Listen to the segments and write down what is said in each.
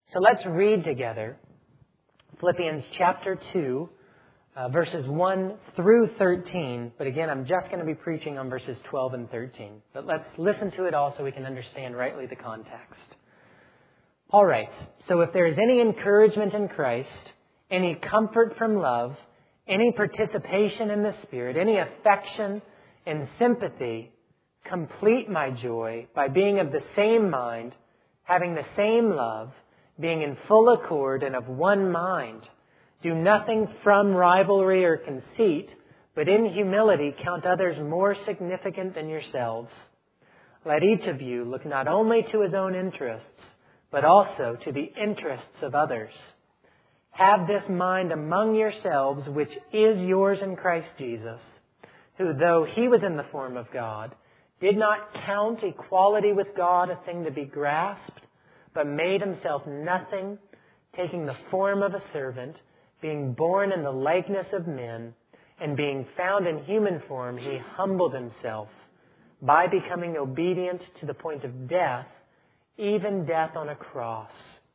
So let's read together Philippians chapter 2, verses 1 through 13. But again, I'm just going to be preaching on verses 12 and 13. But let's listen to it all so we can understand rightly the context. Paul writes, "So if there is any encouragement in Christ, any comfort from love, any participation in the Spirit, any affection and sympathy, complete my joy by being of the same mind, having the same love, being in full accord and of one mind. Do nothing from rivalry or conceit, but in humility count others more significant than yourselves. Let each of you look not only to his own interests, but also to the interests of others. Have this mind among yourselves, which is yours in Christ Jesus, who, though he was in the form of God, did not count equality with God a thing to be grasped, but made himself nothing, taking the form of a servant, being born in the likeness of men, and being found in human form, he humbled himself by becoming obedient to the point of death, even death on a cross.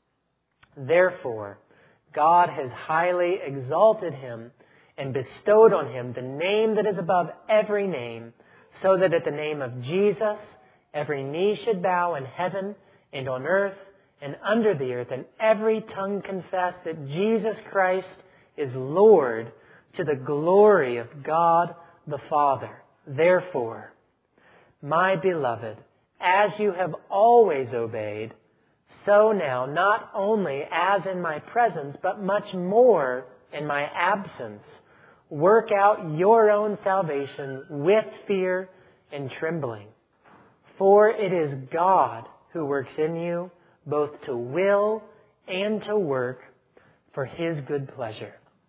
Therefore, God has highly exalted him and bestowed on him the name that is above every name, so that at the name of Jesus every knee should bow in heaven and on earth and under the earth, and every tongue confess that Jesus Christ is Lord, to the glory of God the Father. Therefore, my beloved, as you have always obeyed, so now, not only as in my presence, but much more in my absence, work out your own salvation with fear and trembling. For it is God who works in you, both to will and to work for his good pleasure."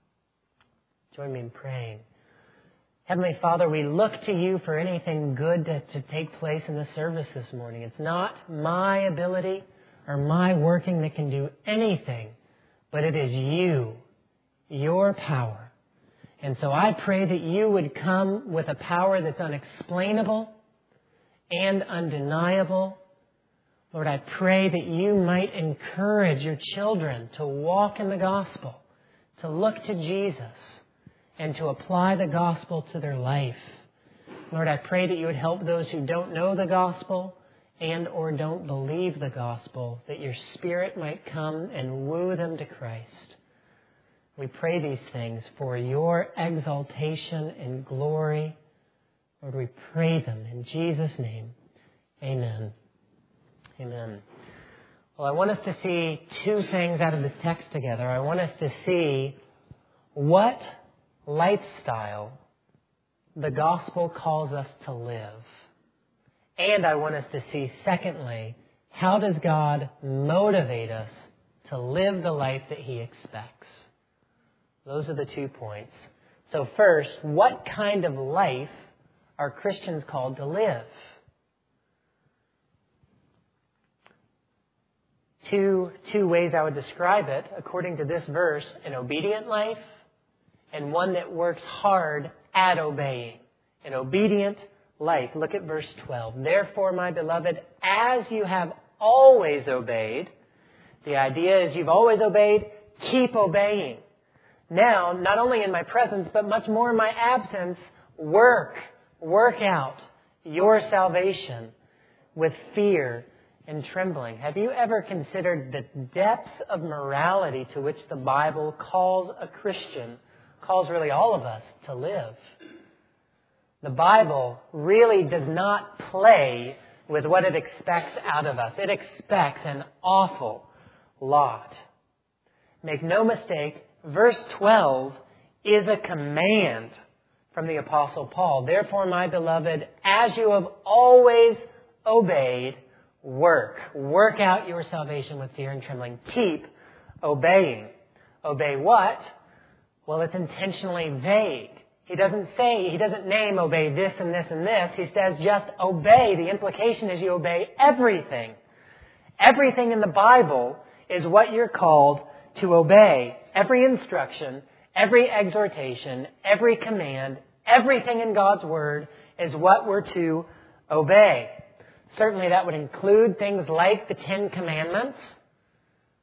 Join me in praying. Heavenly Father, we look to you for anything good to take place in the service this morning. It's not my ability or my working that can do anything, but it is you, your power. And so I pray that you would come with a power that's unexplainable and undeniable. Lord, I pray that you might encourage your children to walk in the gospel, to look to Jesus, and to apply the gospel to their life. Lord, I pray that you would help those who don't know the gospel and or don't believe the gospel, that your Spirit might come and woo them to Christ. We pray these things for your exaltation and glory. Lord, we pray them in Jesus' name. Amen. Amen. Well, I want us to see two things out of this text together. I want us to see what lifestyle the gospel calls us to live. And I want us to see, secondly, how does God motivate us to live the life that he expects? Those are the 2 points. So first, what kind of life are Christians called to live? Two ways I would describe it, according to this verse: an obedient life and one that works hard at obeying. An obedient life. Look at verse 12. "Therefore, my beloved, as you have always obeyed," the idea is you've always obeyed, keep obeying. "Now, not only in my presence, but much more in my absence, work out your salvation with fear and trembling." Have you ever considered the depths of morality to which the Bible calls a Christian, calls really all of us, to live? The Bible really does not play with what it expects out of us. It expects an awful lot. Make no mistake, verse 12 is a command from the Apostle Paul. "Therefore, my beloved, as you have always obeyed, work out your salvation with fear and trembling." Keep obeying. Obey what? Well, it's intentionally vague. He doesn't name obey this and this and this. He says just obey. The implication is you obey everything. Everything in the Bible is what you're called to obey. Every instruction, every exhortation, every command, everything in God's Word is what we're to obey. Certainly that would include things like the 10 Commandments.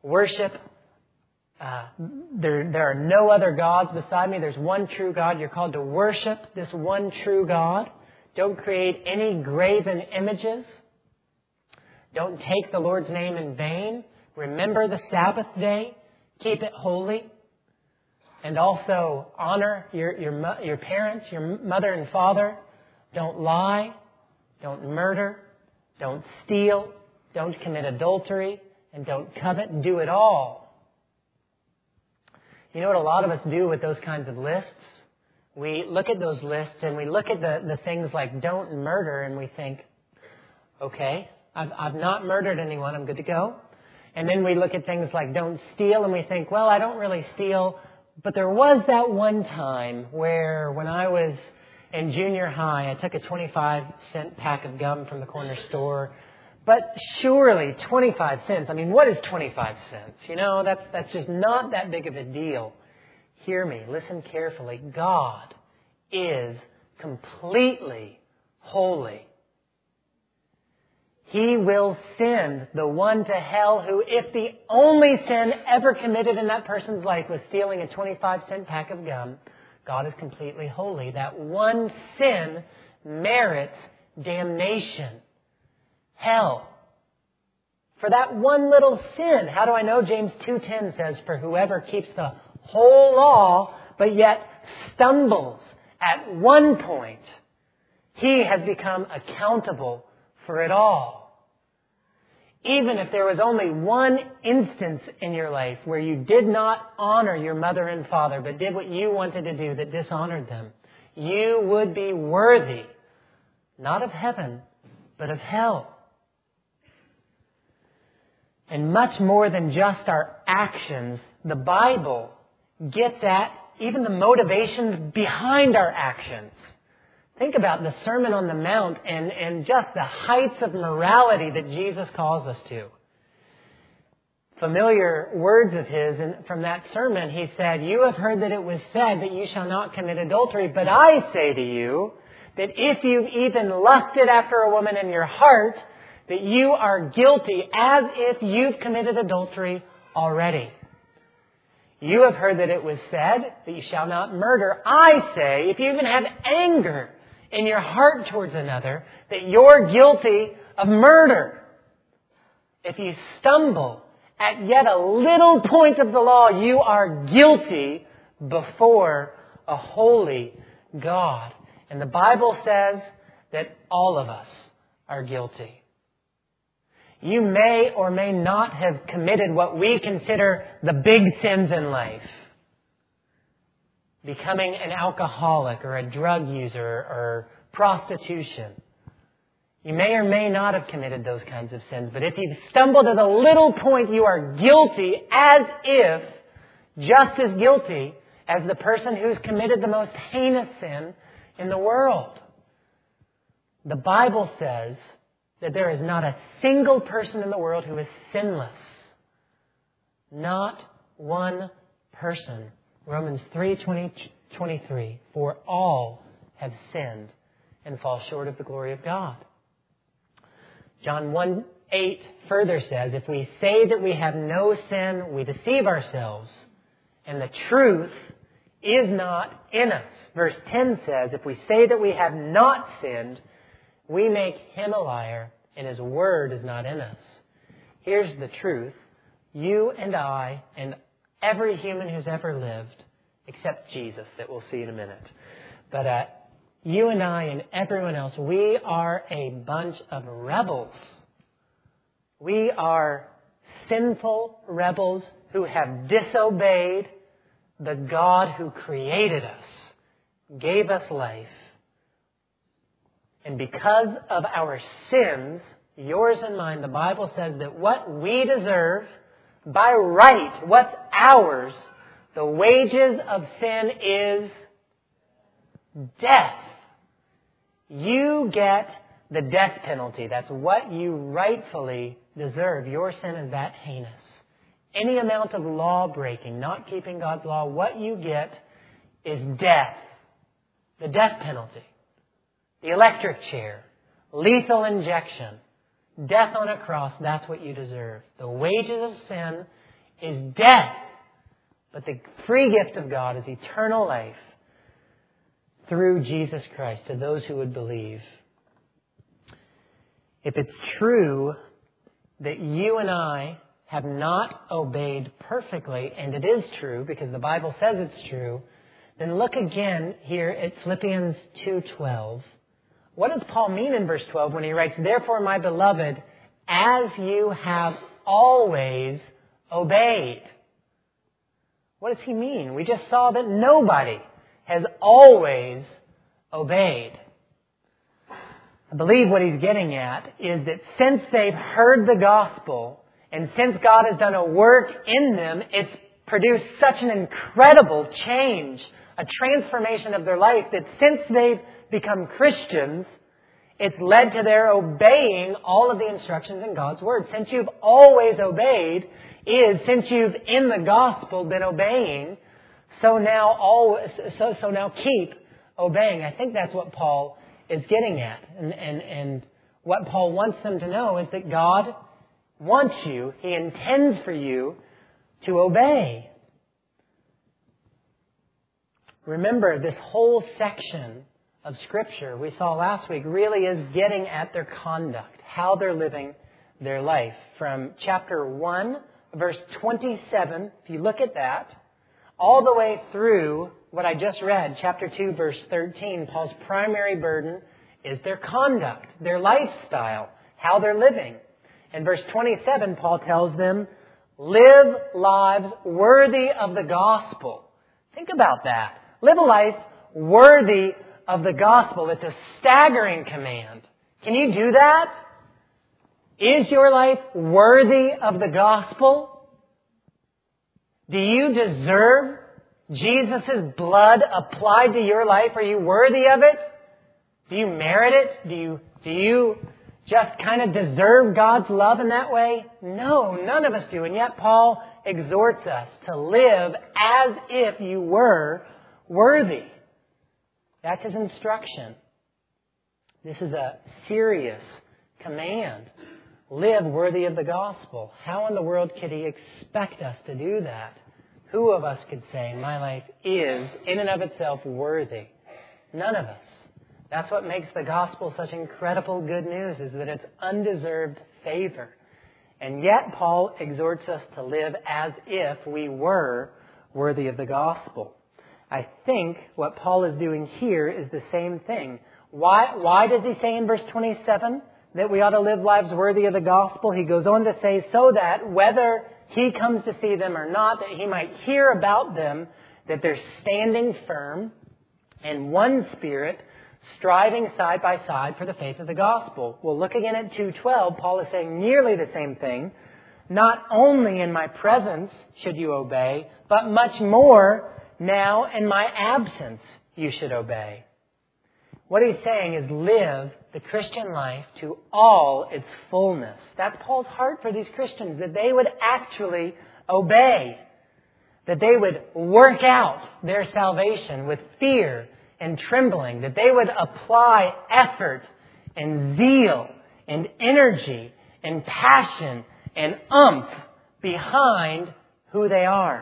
worship. There are no other gods beside me. There's one true God. You're called to worship this one true God. Don't create any graven images. Don't take the Lord's name in vain. Remember the Sabbath day. Keep it holy. And also honor your parents, your mother and father. Don't lie. Don't murder. Don't steal. Don't commit adultery. And don't covet. Do it all. You know what a lot of us do with those kinds of lists? We look at those lists and we look at the things like don't murder and we think, okay, I've not murdered anyone, I'm good to go. And then we look at things like don't steal and we think, well, I don't really steal. But there was that one time where when I was in junior high, I took a 25-cent pack of gum from the corner store. But surely 25 cents, I mean, what is 25 cents? You know, that's just not that big of a deal. Hear me, listen carefully. God is completely holy. He will send the one to hell who, if the only sin ever committed in that person's life was stealing a 25-cent pack of gum, God is completely holy. That one sin merits damnation. Hell. For that one little sin. How do I know? James 2:10 says, for whoever keeps the whole law, but yet stumbles at one point, he has become accountable for it all. Even if there was only one instance in your life where you did not honor your mother and father, but did what you wanted to do that dishonored them, you would be worthy, not of heaven, but of hell. And much more than just our actions, the Bible gets at even the motivations behind our actions. Think about the Sermon on the Mount and just the heights of morality that Jesus calls us to. Familiar words of his, and from that sermon, he said, you have heard that it was said that you shall not commit adultery, but I say to you that if you've even lusted after a woman in your heart, that you are guilty as if you've committed adultery already. You have heard that it was said that you shall not murder. I say, if you even have anger in your heart towards another, that you're guilty of murder. If you stumble at yet a little point of the law, you are guilty before a holy God. And the Bible says that all of us are guilty. You may or may not have committed what we consider the big sins in life. Becoming an alcoholic or a drug user or prostitution. You may or may not have committed those kinds of sins. But if you've stumbled at a little point, you are guilty as if, just as guilty as the person who's committed the most heinous sin in the world. The Bible says that there is not a single person in the world who is sinless. Not one person. Romans 3:23. For all have sinned and fall short of the glory of God. John 1:8 further says, if we say that we have no sin, we deceive ourselves, and the truth is not in us. Verse 10 says, if we say that we have not sinned, we make him a liar, and his word is not in us. Here's the truth. You and I, and every human who's ever lived, except Jesus, that we'll see in a minute. But you and I and everyone else, we are a bunch of rebels. We are sinful rebels who have disobeyed the God who created us, gave us life. And because of our sins, yours and mine, the Bible says that what we deserve by right, what's ours, the wages of sin is death. You get the death penalty. That's what you rightfully deserve. Your sin is that heinous. Any amount of law breaking, not keeping God's law, what you get is death. The death penalty. The electric chair. Lethal injection. Death on a cross, that's what you deserve. The wages of sin is death. But the free gift of God is eternal life through Jesus Christ to those who would believe. If it's true that you and I have not obeyed perfectly, and it is true because the Bible says it's true, then look again here at Philippians 2:12. What does Paul mean in verse 12 when he writes, "Therefore, my beloved, as you have always obeyed"? What does he mean? We just saw that nobody has always obeyed. I believe what he's getting at is that since they've heard the gospel, and since God has done a work in them, it's produced such an incredible change, a transformation of their life, that since they've become Christians, it's led to their obeying all of the instructions in God's Word. Since you've always obeyed is since you've in the gospel been obeying, so now keep obeying. I think that's what Paul is getting at. And what Paul wants them to know is that God wants you, He intends for you to obey. Remember, this whole section of Scripture we saw last week really is getting at their conduct, how they're living their life. From chapter 1, verse 27, if you look at that, all the way through what I just read, chapter 2, verse 13, Paul's primary burden is their conduct, their lifestyle, how they're living. In verse 27, Paul tells them, live lives worthy of the gospel. Think about that. Live a life worthy of the gospel. It's a staggering command. Can you do that? Is your life worthy of the gospel? Do you deserve Jesus' blood applied to your life? Are you worthy of it? Do you merit it? Do you just kind of deserve God's love in that way? No, none of us do. And yet Paul exhorts us to live as if you were worthy. That's his instruction. This is a serious command. Live worthy of the gospel. How in the world could he expect us to do that? Who of us could say, my life is, in and of itself, worthy? None of us. That's what makes the gospel such incredible good news, is that it's undeserved favor. And yet Paul exhorts us to live as if we were worthy of the gospel. I think what Paul is doing here is the same thing. Why does he say in verse 27 that we ought to live lives worthy of the gospel? He goes on to say, so that whether he comes to see them or not, that he might hear about them, that they're standing firm in one spirit, striving side by side for the faith of the gospel. Well, look again at 2:12. Paul is saying nearly the same thing. Not only in my presence should you obey, but much more now in my absence you should obey. What he's saying is live the Christian life to all its fullness. That's Paul's heart for these Christians, that they would actually obey, that they would work out their salvation with fear and trembling, that they would apply effort and zeal and energy and passion and oomph behind who they are.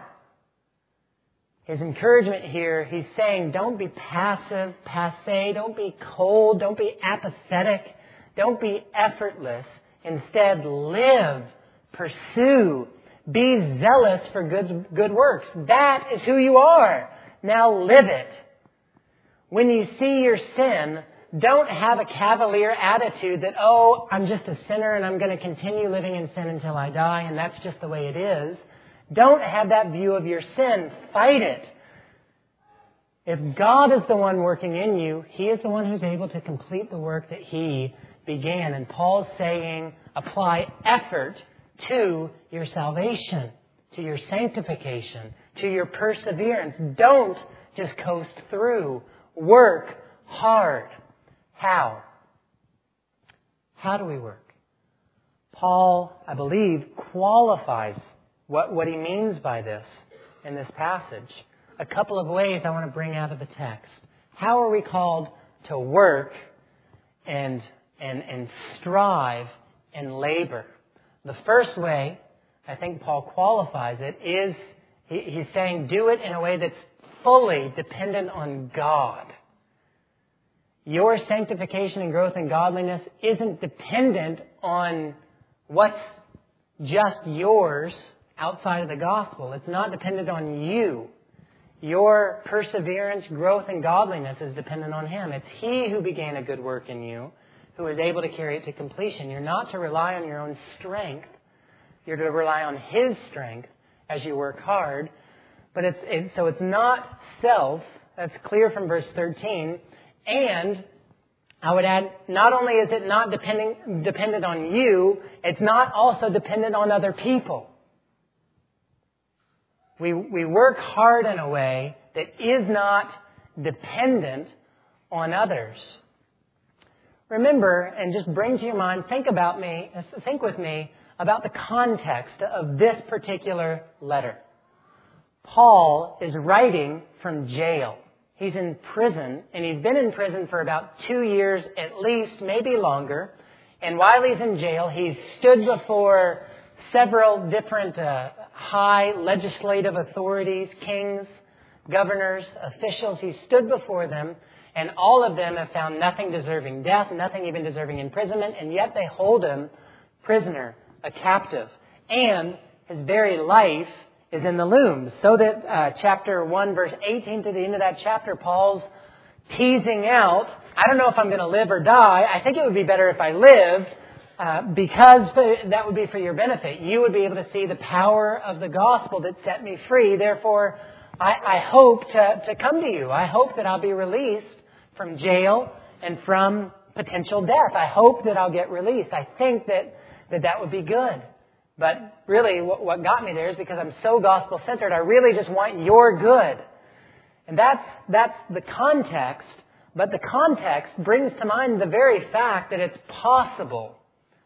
His encouragement here, he's saying, don't be passive, passé, don't be cold, don't be apathetic, don't be effortless. Instead, live, pursue, be zealous for good works. That is who you are. Now live it. When you see your sin, don't have a cavalier attitude that, oh, I'm just a sinner and I'm going to continue living in sin until I die and that's just the way it is. Don't have that view of your sin. Fight it. If God is the one working in you, He is the one who's able to complete the work that He began. And Paul's saying, apply effort to your salvation, to your sanctification, to your perseverance. Don't just coast through. Work hard. How? How do we work? Paul, I believe, qualifies what he means by this in this passage. A couple of ways I want to bring out of the text. How are we called to work and strive and labor? The first way I think Paul qualifies it, is he's saying do it in a way that's fully dependent on God. Your sanctification and growth in godliness isn't dependent on what's just yours outside of the gospel. It's not dependent on you. Your perseverance, growth in godliness is dependent on Him. It's He who began a good work in you, who is able to carry it to completion. You're not to rely on your own strength. You're to rely on His strength as you work hard. But so it's not self. That's clear from verse 13. And I would add, not only is it not dependent on you, it's not also dependent on other people. We work hard in a way that is not dependent on others. Remember, and just bring to your mind, think with me about the context of this particular letter. Paul is writing from jail. He's in prison, and he's been in prison for about 2 years at least, maybe longer. And while he's in jail, he's stood before several different high legislative authorities, kings, governors, officials. He's stood before them, and all of them have found nothing deserving death, nothing even deserving imprisonment, and yet they hold him prisoner, a captive. And his very life is in the looms. So that chapter 1, verse 18 to the end of that chapter, Paul's teasing out, I don't know if I'm going to live or die. I think it would be better if I lived, because that would be for your benefit. You would be able to see the power of the gospel that set me free. Therefore, I hope to come to you. I hope that I'll be released from jail and from potential death. I hope that I'll get released. I think that would be good. But really, what got me there is because I'm so gospel-centered, I really just want your good. And that's the context. But the context brings to mind the very fact that it's possible.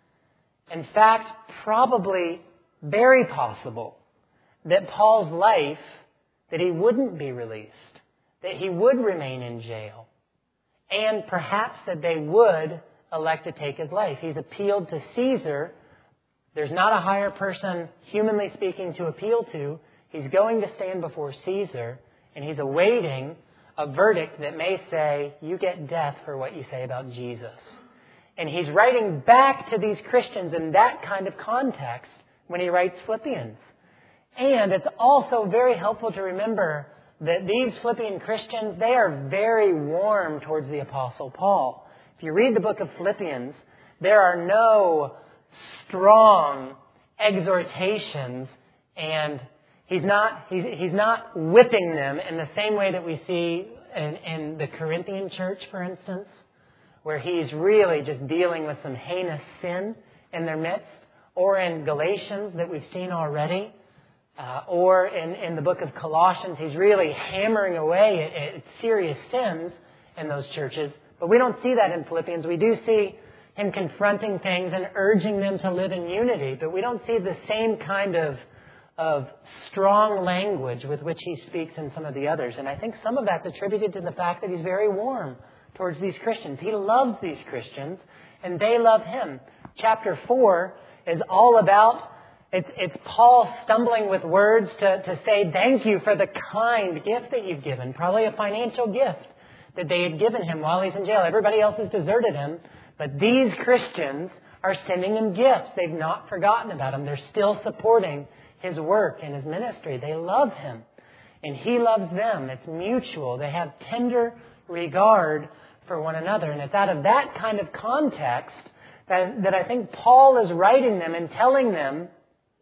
In fact, probably very possible that Paul's life, that he wouldn't be released, that he would remain in jail, and perhaps that they would elect to take his life. He's appealed to Caesar. There's not a higher person, humanly speaking, to appeal to. He's going to stand before Caesar, and he's awaiting a verdict that may say, you get death for what you say about Jesus. And he's writing back to these Christians in that kind of context when he writes Philippians. And it's also very helpful to remember that these Philippian Christians, they are very warm towards the Apostle Paul. If you read the book of Philippians, there are no strong exhortations, and he's not whipping them in the same way that we see in the Corinthian church, for instance, where he's really just dealing with some heinous sin in their midst, or in Galatians that we've seen already, or in the book of Colossians, he's really hammering away at serious sins in those churches. But we don't see that in Philippians. We do see him confronting things and urging them to live in unity. But we don't see the same kind of strong language with which he speaks in some of the others. And I think some of that's attributed to the fact that he's very warm towards these Christians. He loves these Christians, and they love him. Chapter 4 is all about, it's Paul stumbling with words to say thank you for the kind gift that you've given. Probably a financial gift that they had given him while he's in jail. Everybody else has deserted him. But these Christians are sending him gifts. They've not forgotten about him. They're still supporting his work and his ministry. They love him. And he loves them. It's mutual. They have tender regard for one another. And it's out of that kind of context that I think Paul is writing them and telling them,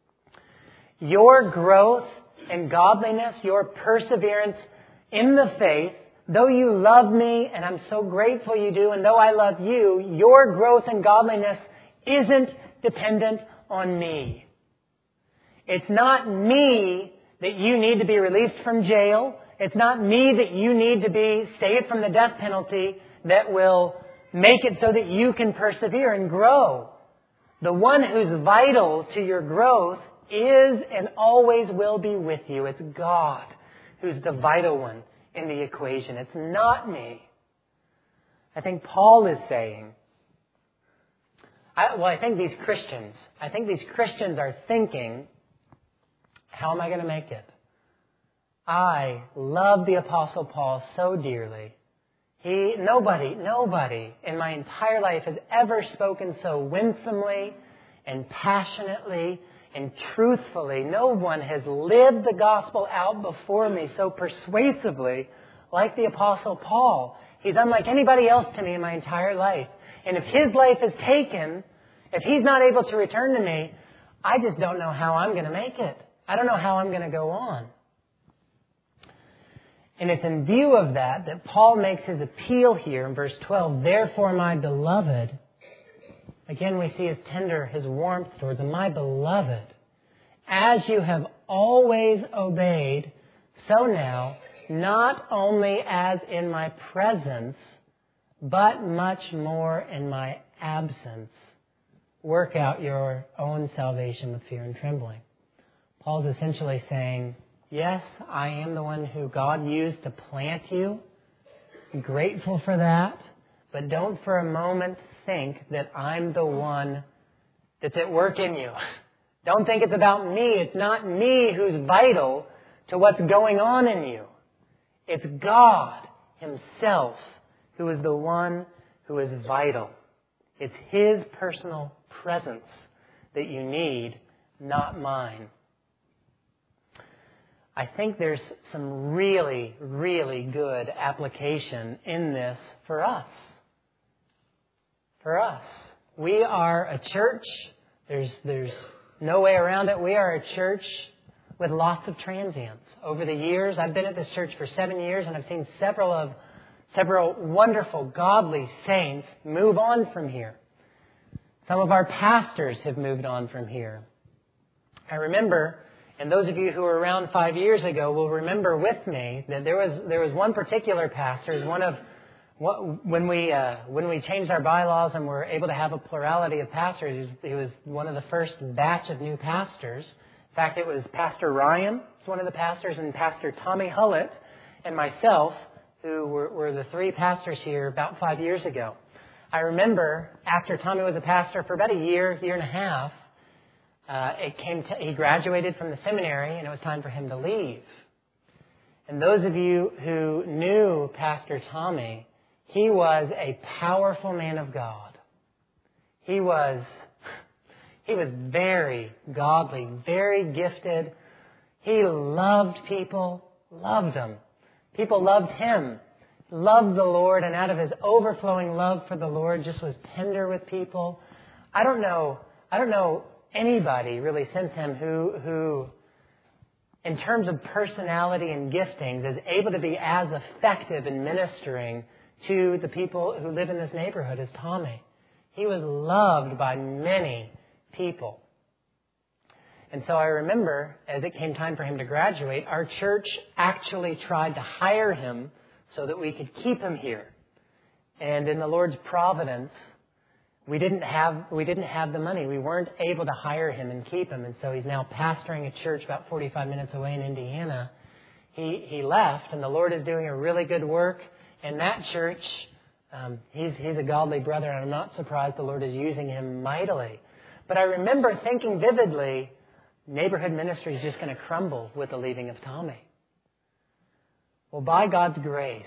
your growth in godliness, your perseverance in the faith, though you love me, and I'm so grateful you do, and though I love you, your growth in godliness isn't dependent on me. It's not me that you need to be released from jail. It's not me that you need to be saved from the death penalty that will make it so that you can persevere and grow. The one who's vital to your growth is and always will be with you. It's God who's the vital one in the equation. It's not me. I think Paul is saying, I think these Christians are thinking How am I going to make it? I love the Apostle Paul so dearly. Nobody in my entire life has ever spoken so winsomely and passionately and truthfully. No one has lived the gospel out before me so persuasively like the Apostle Paul. He's unlike anybody else to me in my entire life. And if his life is taken, if he's not able to return to me, I just don't know how I'm going to make it. I don't know how I'm going to go on. And it's in view of that Paul makes his appeal here in verse 12. Therefore, my beloved, again we see his tender, his warmth towards him. My beloved, as you have always obeyed, so now, not only as in my presence, but much more in my absence, work out your own salvation with fear and trembling. Paul's essentially saying, yes, I am the one who God used to plant you. I'm grateful for that. But don't for a moment think that I'm the one that's at work in you. Don't think it's about me. It's not me who's vital to what's going on in you. It's God Himself who is the one who is vital. It's His personal presence that you need, not mine. I think there's some really, really good application in this for us. For us. We are a church. There's no way around it. We are a church with lots of transients. Over the years, I've been at this church for 7 years, and I've seen several wonderful, godly saints move on from here. Some of our pastors have moved on from here. I remember, and those of you who were around 5 years ago will remember with me that there was one particular pastor, when we changed our bylaws and were able to have a plurality of pastors, he was one of the first batch of new pastors. In fact, it was Pastor Ryan, one of the pastors, and Pastor Tommy Hullett, and myself, who were the three pastors here about 5 years ago. I remember after Tommy was a pastor for about a year and a half, he graduated from the seminary, and it was time for him to leave. And those of you who knew Pastor Tommy, he was a powerful man of God. He was very godly, very gifted. He loved people, loved them. People loved him, loved the Lord, and out of his overflowing love for the Lord, just was tender with people. I don't know anybody really since him who, in terms of personality and giftings, is able to be as effective in ministering to the people who live in this neighborhood as Tommy. He was loved by many people. And so I remember, as it came time for him to graduate, our church actually tried to hire him so that we could keep him here. And in the Lord's providence, we didn't have the money. We weren't able to hire him and keep him. And so he's now pastoring a church about 45 minutes away in Indiana. He left, and the Lord is doing a really good work in that church. He's a godly brother, and I'm not surprised the Lord is using him mightily. But I remember thinking vividly, neighborhood ministry is just going to crumble with the leaving of Tommy. Well, by God's grace,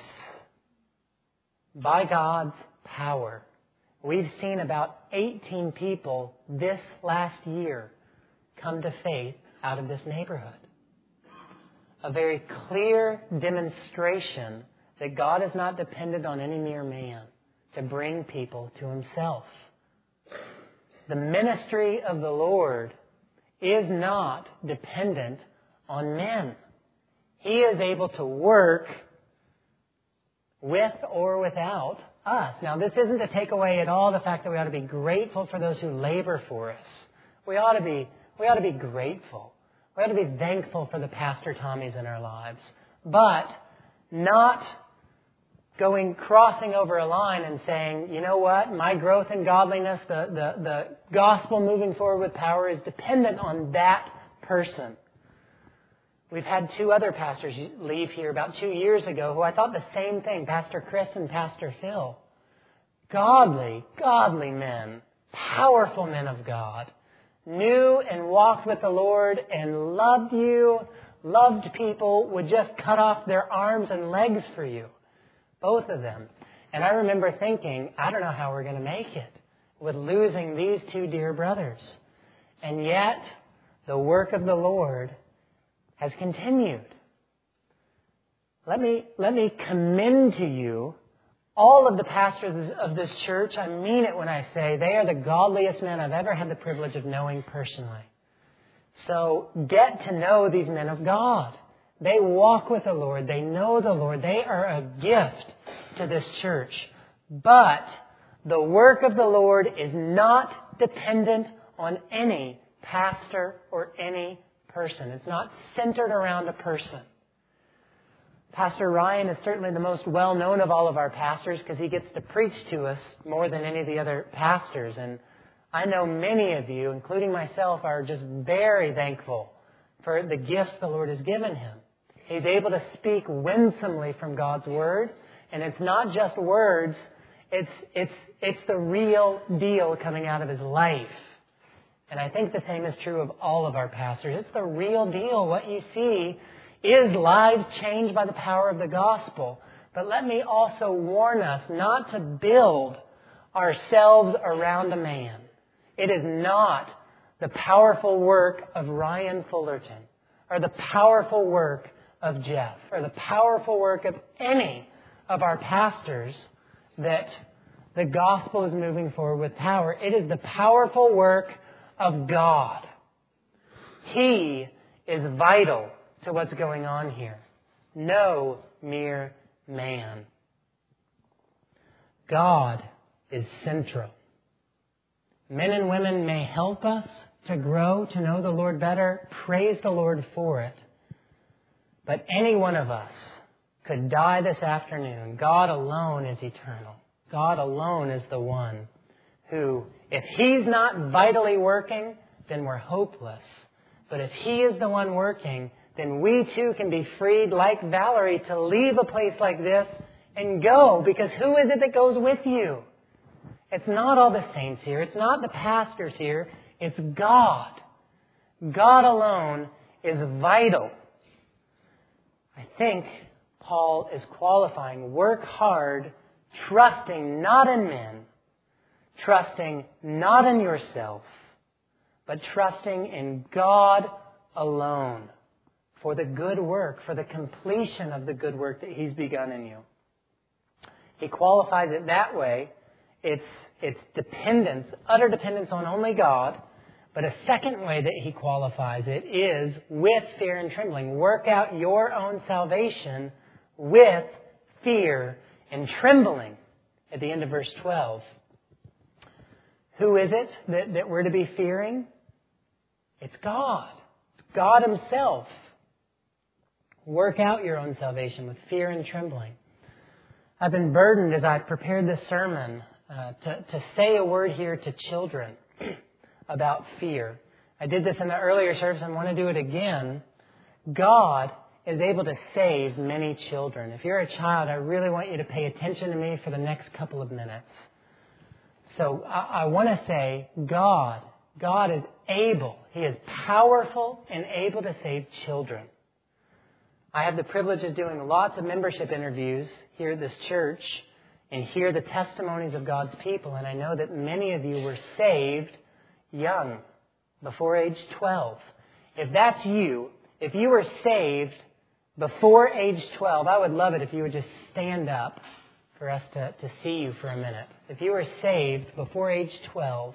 by God's power, we've seen about 18 people this last year come to faith out of this neighborhood. A very clear demonstration that God is not dependent on any mere man to bring people to Himself. The ministry of the Lord is not dependent on men. He is able to work with or without us. Now, this isn't to take away at all the fact that we ought to be grateful for those who labor for us. We ought to be grateful. We ought to be thankful for the Pastor Tommies in our lives. But not crossing over a line and saying, you know what, my growth in godliness, the gospel moving forward with power is dependent on that person. We've had two other pastors leave here about 2 years ago who I thought the same thing, Pastor Chris and Pastor Phil. Godly men, powerful men of God, knew and walked with the Lord and loved you, loved people, would just cut off their arms and legs for you. Both of them. And I remember thinking, I don't know how we're going to make it with losing these two dear brothers. And yet, the work of the Lord has continued. Let me commend to you all of the pastors of this church. I mean it when I say they are the godliest men I've ever had the privilege of knowing personally. So get to know these men of God. They walk with the Lord. They know the Lord. They are a gift to this church. But the work of the Lord is not dependent on any pastor or any person. It's not centered around a person. Pastor Ryan is certainly the most well-known of all of our pastors because he gets to preach to us more than any of the other pastors. And I know many of you, including myself, are just very thankful for the gifts the Lord has given him. He's able to speak winsomely from God's Word. And it's not just words, it's the real deal coming out of his life. And I think the same is true of all of our pastors. It's the real deal. What you see is lives changed by the power of the gospel. But let me also warn us not to build ourselves around a man. It is not the powerful work of Ryan Fullerton or the powerful work of Jeff or the powerful work of any of our pastors that the gospel is moving forward with power. It is the powerful work of God. He is vital to what's going on here. No mere man. God is central. Men and women may help us to grow, to know the Lord better. Praise the Lord for it. But any one of us could die this afternoon. God alone is eternal. God alone is the one who, if He's not vitally working, then we're hopeless. But if He is the one working, then we too can be freed, like Valerie, to leave a place like this and go. Because who is it that goes with you? It's not all the saints here. It's not the pastors here. It's God. God alone is vital. I think Paul is qualifying. Work hard, trusting not in men, trusting not in yourself, but trusting in God alone for the good work, for the completion of the good work that He's begun in you. He qualifies it that way. It's dependence, utter dependence on only God. But a second way that he qualifies it is with fear and trembling. Work out your own salvation with fear and trembling at the end of verse 12. Who is it that we're to be fearing? It's God. It's God Himself. Work out your own salvation with fear and trembling. I've been burdened as I prepared this sermon to say a word here to children about fear. I did this in the earlier service and want to do it again. God is able to save many children. If you're a child, I really want you to pay attention to me for the next couple of minutes. So I want to say God is able. He is powerful and able to save children. I have the privilege of doing lots of membership interviews here at this church and hear the testimonies of God's people. And I know that many of you were saved young, before age 12. If that's you, if you were saved before age 12, I would love it if you would just stand up for us to see you for a minute. If you were saved before age 12,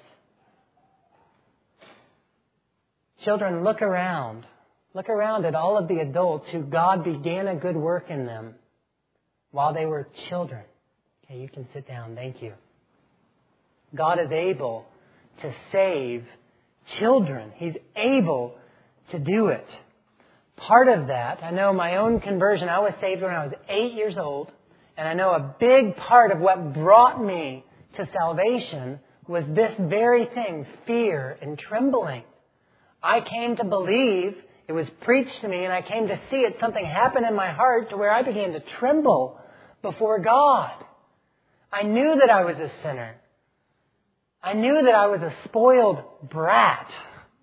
children, look around. Look around at all of the adults who God began a good work in them while they were children. Okay, you can sit down. Thank you. God is able to save children. He's able to do it. Part of that, I know my own conversion, I was saved when I was 8 years old, and I know a big part of what brought me to salvation was this very thing, fear and trembling. I came to believe, it was preached to me, and I came to see it. Something happened in my heart to where I began to tremble before God. I knew that I was a sinner. I knew that I was a spoiled brat.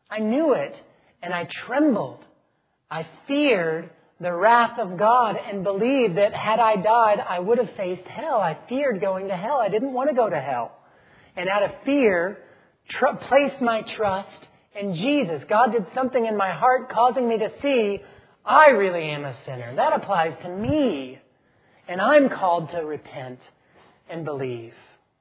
I knew it, and I trembled. I feared the wrath of God and believed that had I died, I would have faced hell. I feared going to hell. I didn't want to go to hell. And out of fear, placed my trust in Jesus. God did something in my heart causing me to see I really am a sinner. That applies to me. And I'm called to repent and believe.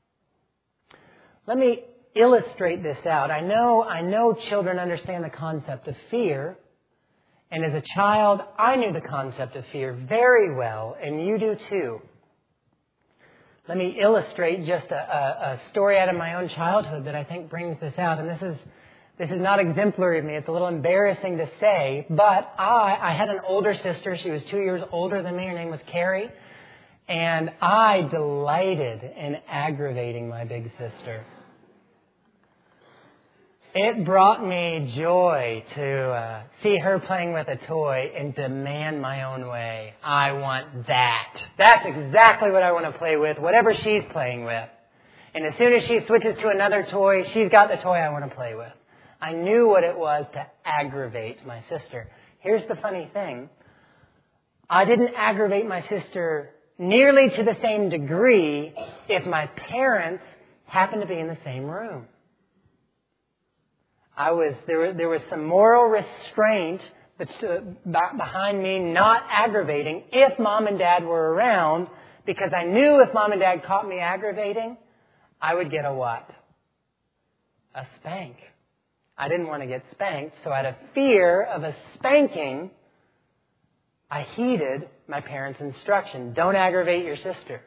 Let me illustrate this out. I know children understand the concept of fear. And as a child, I knew the concept of fear very well, and you do too. Let me illustrate just a story out of my own childhood that I think brings this out. And this is not exemplary of me. It's a little embarrassing to say, but I had an older sister. She was 2 years older than me. Her name was Carrie. And I delighted in aggravating my big sister. It brought me joy to see her playing with a toy and demand my own way. I want that. That's exactly what I want to play with, whatever she's playing with. And as soon as she switches to another toy, she's got the toy I want to play with. I knew what it was to aggravate my sister. Here's the funny thing. I didn't aggravate my sister nearly to the same degree if my parents happened to be in the same room. There was some moral restraint behind me not aggravating if Mom and Dad were around, because I knew if Mom and Dad caught me aggravating, I would get a what? A spank. I didn't want to get spanked, so out of fear of a spanking, I heeded my parents' instruction. Don't aggravate your sister.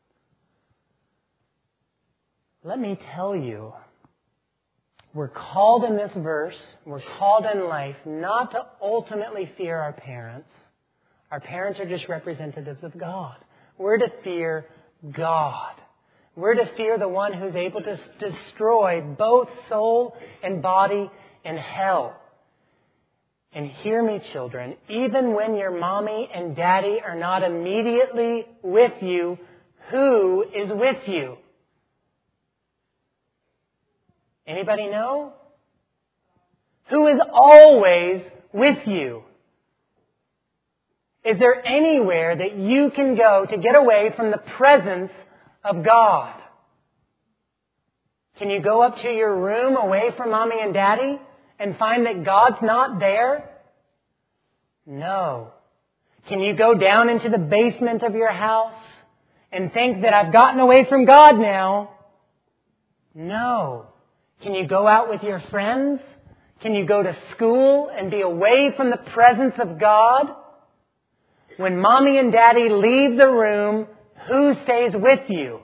Let me tell you, we're called in this verse, we're called in life not to ultimately fear our parents. Our parents are just representatives of God. We're to fear God. We're to fear the one who's able to destroy both soul and body in hell. And hear me, children, even when your mommy and daddy are not immediately with you, who is with you? Anybody know? Who is always with you? Is there anywhere that you can go to get away from the presence of God? Can you go up to your room away from Mommy and Daddy and find that God's not there? No. Can you go down into the basement of your house and think that I've gotten away from God now? No. Can you go out with your friends? Can you go to school and be away from the presence of God? When Mommy and Daddy leave the room, who stays with you?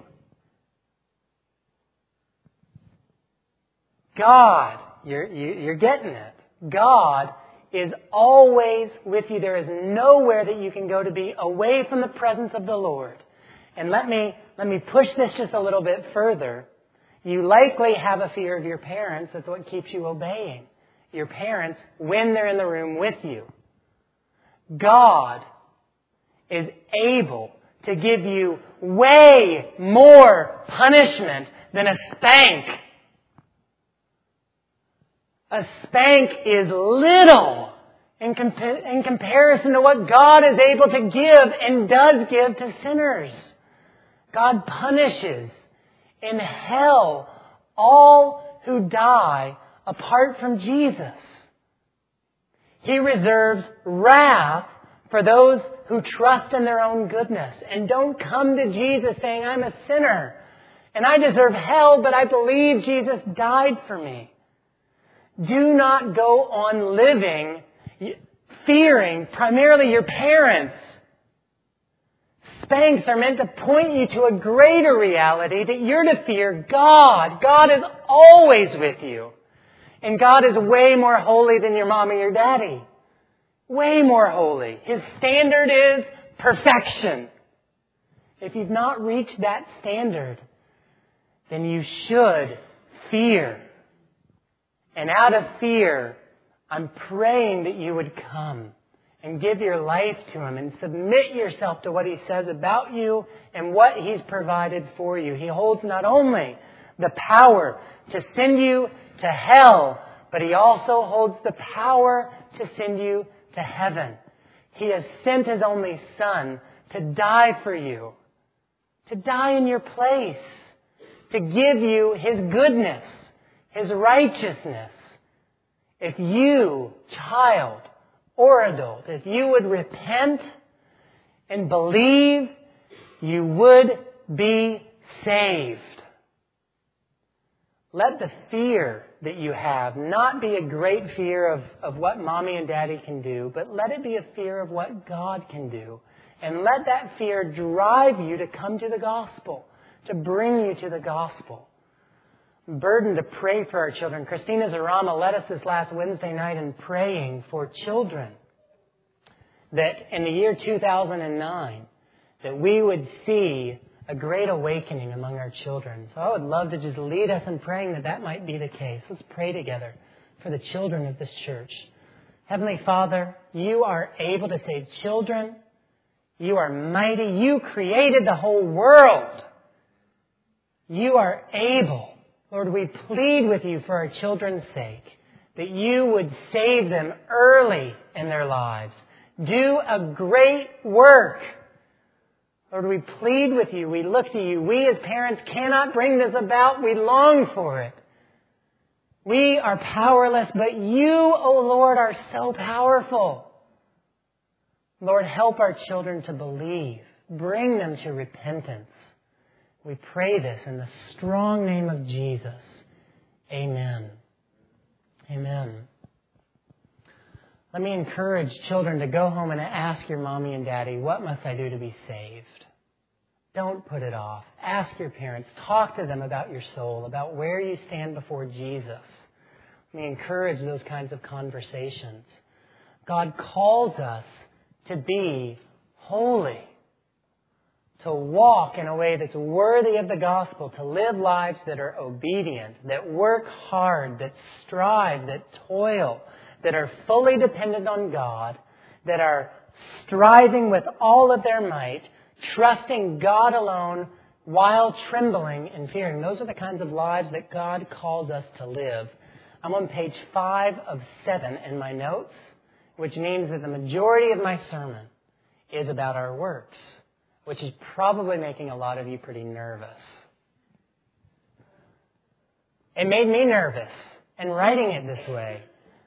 God. You're getting it. God is always with you. There is nowhere that you can go to be away from the presence of the Lord. And let me push this just a little bit further. You likely have a fear of your parents. That's what keeps you obeying your parents when they're in the room with you. God is able to give you way more punishment than a spank. A spank is little in comparison to what God is able to give and does give to sinners. God punishes in hell all who die apart from Jesus. He reserves wrath for those who trust in their own goodness and don't come to Jesus saying, I'm a sinner and I deserve hell, but I believe Jesus died for me. Do not go on living fearing primarily your parents. Spanks are meant to point you to a greater reality that you're to fear God. God is always with you. And God is way more holy than your mom or your daddy. Way more holy. His standard is perfection. If you've not reached that standard, then you should fear. And out of fear, I'm praying that you would come and give your life to Him and submit yourself to what He says about you and what He's provided for you. He holds not only the power to send you to hell, but He also holds the power to send you to heaven. He has sent His only Son to die for you, to die in your place, to give you His goodness, His righteousness. If you, child or adult, if you would repent and believe, you would be saved. Let the fear that you have not be a great fear of what mommy and daddy can do, but let it be a fear of what God can do. And let that fear drive you to come to the gospel, to bring you to the gospel. I'm burdened to pray for our children. Christina Zarama led us this last Wednesday night in praying for children. That in the year 2009, that we would see a great awakening among our children. So I would love to just lead us in praying that that might be the case. Let's pray together for the children of this church. Heavenly Father, You are able to save children. You are mighty. You created the whole world. You are able. Lord, we plead with You for our children's sake, that You would save them early in their lives. Do a great work. Lord, we plead with You. We look to You. We as parents cannot bring this about. We long for it. We are powerless, but You, O Lord, are so powerful. Lord, help our children to believe. Bring them to repentance. We pray this in the strong name of Jesus. Amen. Amen. Let me encourage children to go home and ask your mommy and daddy, what must I do to be saved? Don't put it off. Ask your parents. Talk to them about your soul, about where you stand before Jesus. Let me encourage those kinds of conversations. God calls us to be holy, to walk in a way that's worthy of the gospel, to live lives that are obedient, that work hard, that strive, that toil, that are fully dependent on God, that are striving with all of their might, trusting God alone while trembling and fearing. Those are the kinds of lives that God calls us to live. I'm on page 5 of 7 in my notes, which means that the majority of my sermon is about our works, which is probably making a lot of you pretty nervous. It made me nervous in writing it this way.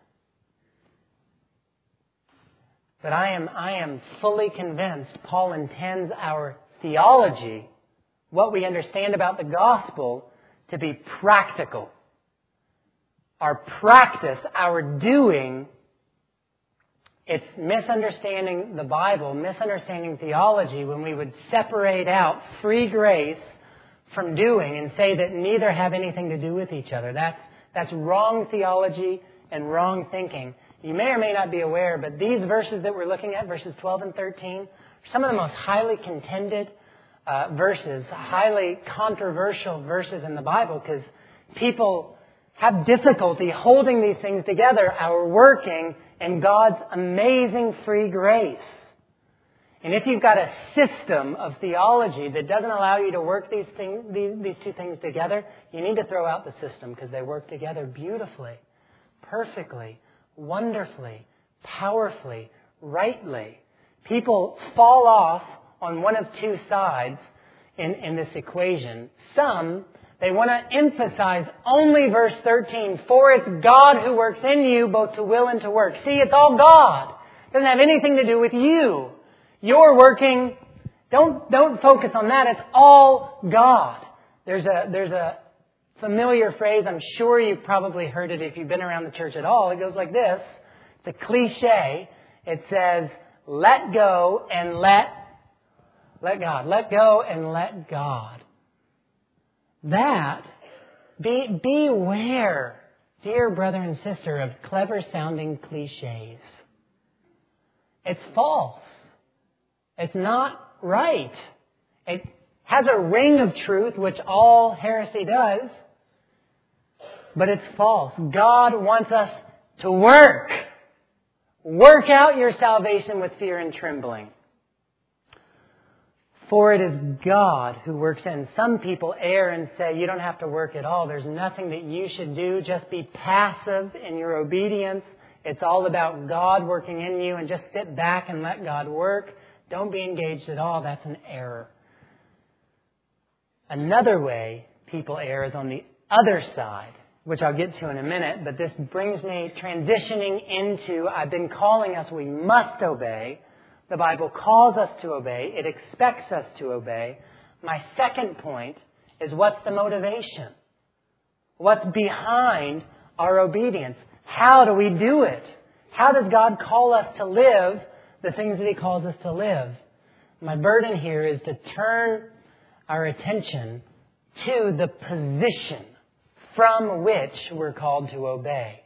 But I am fully convinced Paul intends our theology, what we understand about the gospel, to be practical. Our practice, our doing, it's misunderstanding the Bible, misunderstanding theology when we would separate out free grace from doing and say that neither have anything to do with each other. That's wrong theology and wrong thinking. You may or may not be aware, but these verses that we're looking at, verses 12 and 13, are some of the most highly contended verses, highly controversial verses in the Bible, because people have difficulty holding these things together, our working and God's amazing free grace. And if you've got a system of theology that doesn't allow you to work these two things together, you need to throw out the system, because they work together beautifully, perfectly, wonderfully, powerfully, rightly. People fall off on one of two sides in this equation. Some, they want to emphasize only verse 13, for it's God who works in you both to will and to work. See, it's all God. It doesn't have anything to do with you. You're working. Don't focus on that. It's all God. There's a familiar phrase. I'm sure you've probably heard it if you've been around the church at all. It goes like this. It's a cliche. It says, let go and let God. Let go and let God. Beware, dear brother and sister, of clever sounding cliches. It's false. It's not right. It has a ring of truth, which all heresy does, but it's false. God wants us to work. Work out your salvation with fear and trembling. For it is God who works in. Some people err and say you don't have to work at all. There's nothing that you should do. Just be passive in your obedience. It's all about God working in you, and just sit back and let God work. Don't be engaged at all. That's an error. Another way people err is on the other side, which I'll get to in a minute, but this brings me transitioning into, I've been calling us, we must obey. The Bible calls us to obey. It expects us to obey. My second point is, what's the motivation? What's behind our obedience? How do we do it? How does God call us to live the things that He calls us to live? My burden here is to turn our attention to the position from which we're called to obey.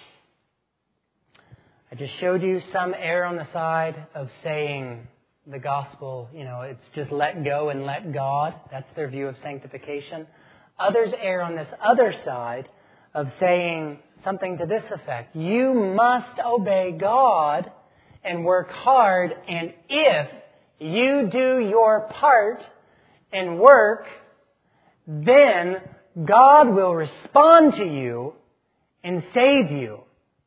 I just showed you some err on the side of saying the gospel, it's just let go and let God. That's their view of sanctification. Others err on this other side of saying something to this effect. You must obey God and work hard, and if you do your part and work, then God will respond to you and save you.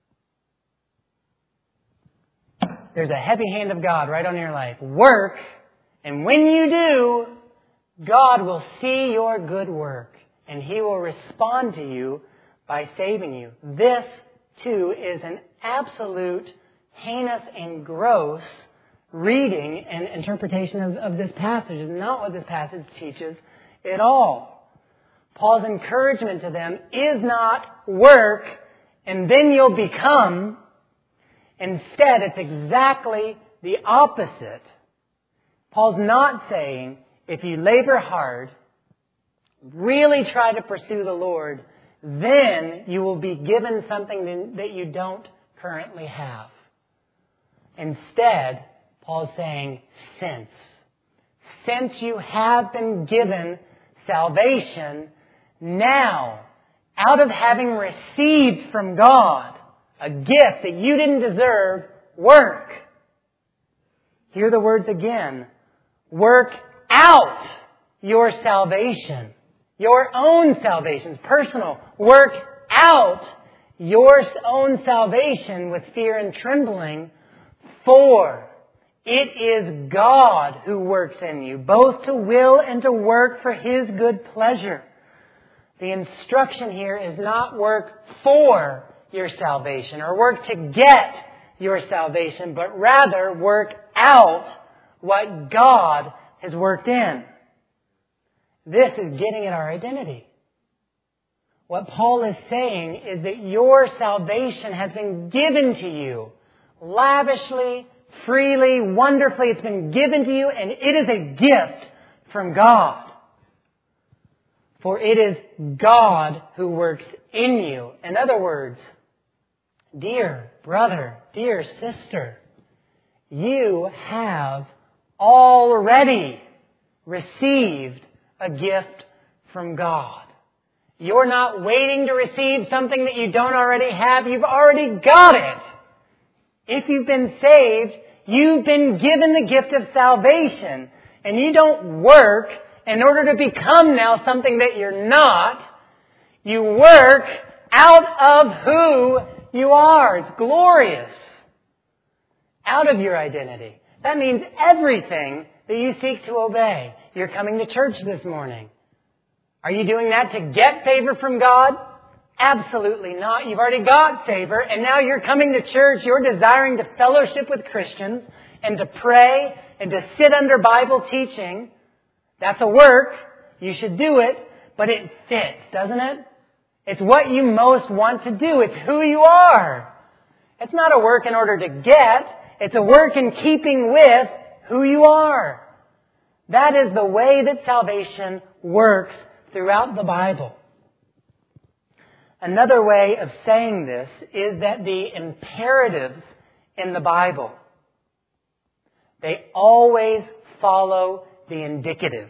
There's a heavy hand of God right on your life. Work, and when you do, God will see your good work, and He will respond to you by saving you. This, too, is an absolute heinous and gross reading and interpretation of this passage. It's not what this passage teaches at all. Paul's encouragement to them is not work and then you'll become. Instead, it's exactly the opposite. Paul's not saying, if you labor hard, really try to pursue the Lord, then you will be given something that you don't currently have. Instead, Paul's saying, since you have been given salvation, now, out of having received from God a gift that you didn't deserve, work. Hear the words again. Work out your salvation. Your own salvation. Personal. Work out your own salvation with fear and trembling, for it is God who works in you, both to will and to work for His good pleasure. The instruction here is not work for your salvation or work to get your salvation, but rather work out what God has worked in. This is getting at our identity. What Paul is saying is that your salvation has been given to you lavishly, freely, wonderfully. It's been given to you, and it is a gift from God. For it is God who works in you. In other words, dear brother, dear sister, you have already received a gift from God. You're not waiting to receive something that you don't already have. You've already got it. If you've been saved, you've been given the gift of salvation. And you don't work in order to become now something that you're not. You work out of who you are. It's glorious. Out of your identity. That means everything that you seek to obey. You're coming to church this morning. Are you doing that to get favor from God? Absolutely not. You've already got favor, and now you're coming to church. You're desiring to fellowship with Christians and to pray and to sit under Bible teaching. That's a work. You should do it, but it fits, doesn't it? It's what you most want to do. It's who you are. It's not a work in order to get. It's a work in keeping with who you are. That is the way that salvation works throughout the Bible. Another way of saying this is that the imperatives in the Bible, they always follow the indicative.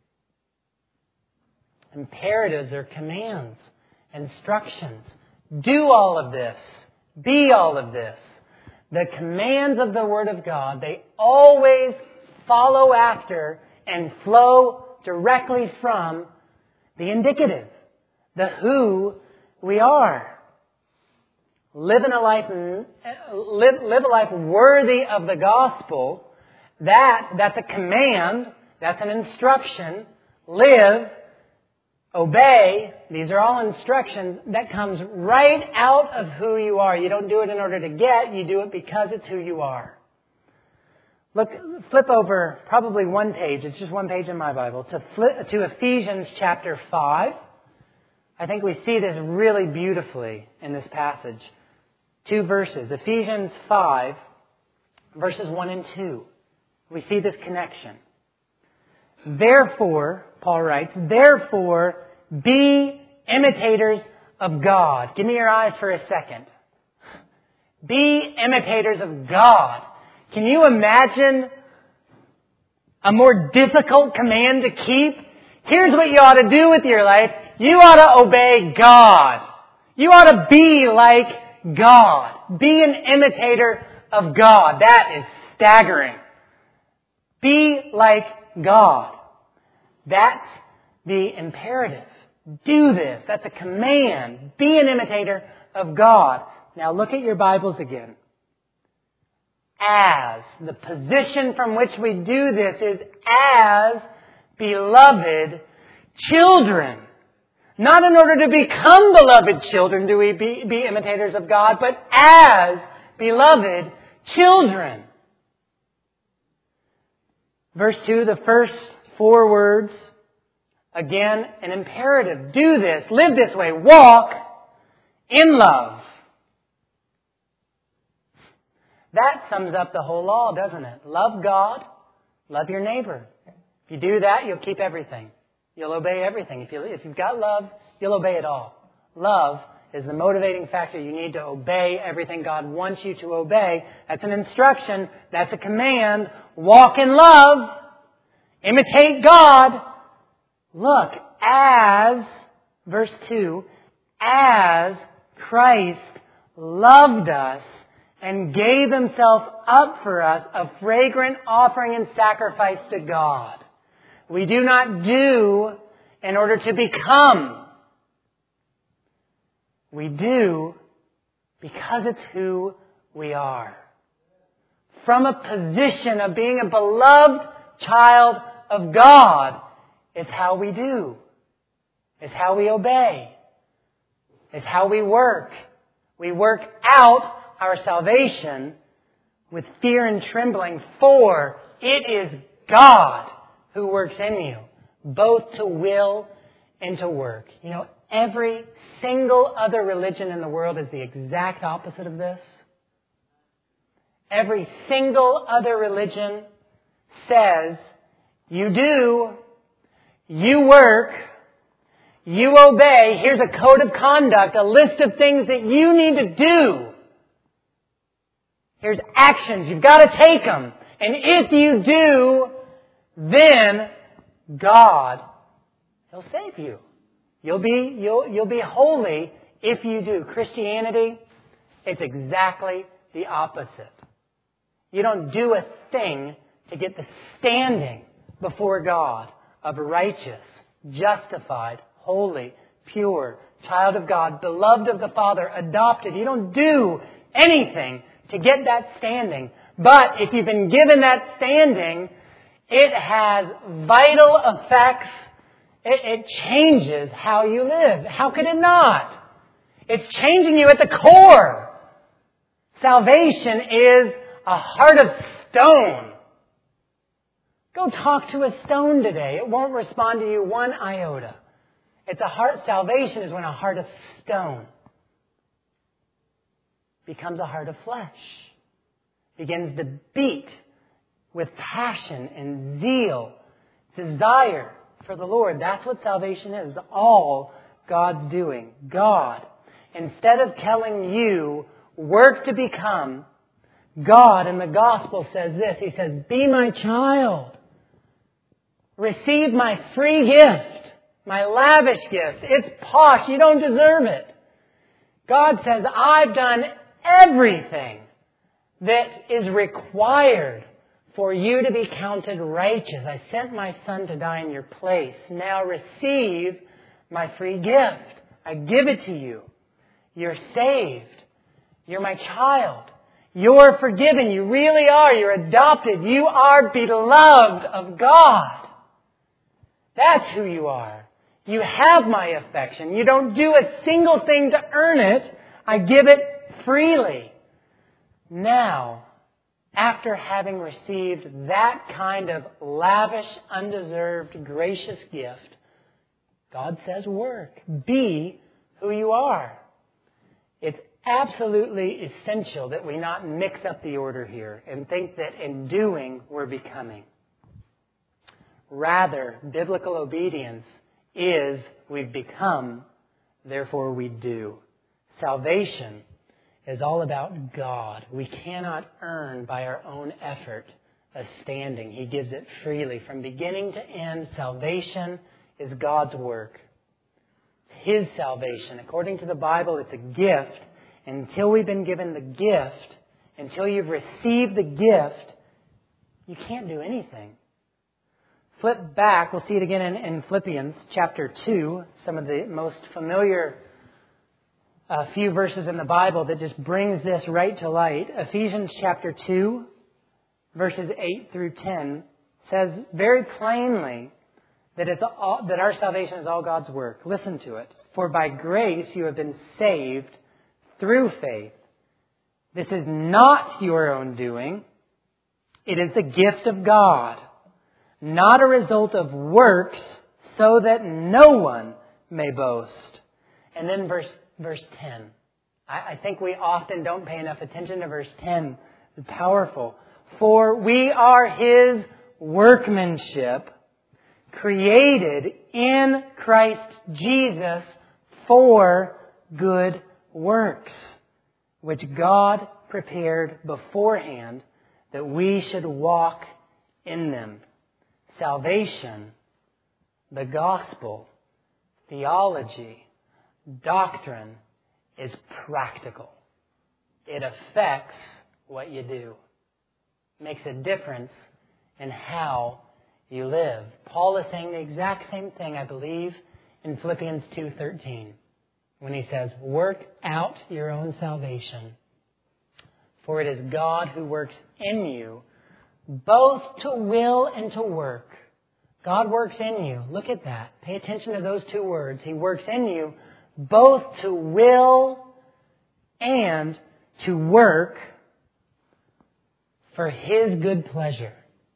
Imperatives are commands, instructions. Do all of this. Be all of this. The commands of the Word of God, they always follow after and flow directly from the indicative, the who we are. Live a life worthy of the gospel. That's a command. That's an instruction. Live, obey. These are all instructions that comes right out of who you are. You don't do it in order to get. You do it because it's who you are. Flip over probably one page. It's just one page in my Bible to Ephesians chapter 5. I think we see this really beautifully in this passage. 2 verses. Ephesians 5, verses 1 and 2. We see this connection. Therefore, Paul writes, therefore, be imitators of God. Give me your eyes for a second. Be imitators of God. Can you imagine a more difficult command to keep? Here's what you ought to do with your life. You ought to obey God. You ought to be like God. Be an imitator of God. That is staggering. Be like God. That's the imperative. Do this. That's a command. Be an imitator of God. Now look at your Bibles again. As. The position from which we do this is as beloved children. Not in order to become beloved children do we be imitators of God, but as beloved children. Verse 2, the first 4 words, again, an imperative. Do this, live this way, walk in love. That sums up the whole law, doesn't it? Love God, love your neighbor. If you do that, you'll keep everything. You'll obey everything. If you've got love, you'll obey it all. Love is the motivating factor. You need to obey everything God wants you to obey. That's an instruction. That's a command. Walk in love. Imitate God. Look, as, verse 2, as Christ loved us and gave Himself up for us, a fragrant offering and sacrifice to God. We do not do in order to become. We do because it's who we are. From a position of being a beloved child of God is how we do. It's how we obey. It's how we work. We work out our salvation with fear and trembling, for it is God who works in you, both to will and to work. You know, every single other religion in the world is the exact opposite of this. Every single other religion says, you do, you work, you obey, here's a code of conduct, a list of things that you need to do. Here's actions, you've got to take them. And if you do, then God, He'll save you. You'll be holy if you do. Christianity, it's exactly the opposite. You don't do a thing to get the standing before God of righteous, justified, holy, pure, child of God, beloved of the Father, adopted. You don't do anything to get that standing. But if you've been given that standing, it has vital effects. It changes how you live. How could it not? It's changing you at the core. Salvation is a heart of stone. Go talk to a stone today. It won't respond to you one iota. It's a heart. Salvation is when a heart of stone becomes a heart of flesh. Begins to beat with passion and zeal, desire for the Lord. That's what salvation is. All God's doing. God, instead of telling you, work to become, God in the gospel says this. He says, be my child. Receive my free gift, my lavish gift. It's posh. You don't deserve it. God says, I've done everything that is required for you to be counted righteous. I sent my Son to die in your place. Now receive my free gift. I give it to you. You're saved. You're my child. You're forgiven. You really are. You're adopted. You are beloved of God. That's who you are. You have my affection. You don't do a single thing to earn it. I give it freely. Now, after having received that kind of lavish, undeserved, gracious gift, God says, work. Be who you are. It's absolutely essential that we not mix up the order here and think that in doing we're becoming. Rather, biblical obedience is we've become, therefore we do. Salvation is all about God. We cannot earn by our own effort a standing. He gives it freely. From beginning to end, salvation is God's work. It's His salvation. According to the Bible, it's a gift. Until we've been given the gift, until you've received the gift, you can't do anything. Flip back, we'll see it again in Philippians chapter 2, some of the most familiar few verses in the Bible that just brings this right to light. Ephesians chapter 2, verses 8 through 10, says very plainly that our salvation is all God's work. Listen to it. For by grace you have been saved through faith. This is not your own doing. It is the gift of God, not a result of works, so that no one may boast. And then verse 10. I think we often don't pay enough attention to verse 10. It's powerful. For we are His workmanship, created in Christ Jesus for good works, which God prepared beforehand that we should walk in them. Salvation, the gospel, theology, doctrine is practical. It affects what you do. It makes a difference in how you live. Paul is saying the exact same thing, I believe, in Philippians 2:13. When he says, work out your own salvation. For it is God who works in you, both to will and to work. God works in you. Look at that. Pay attention to those two words. He works in you, both to will and to work for His good pleasure.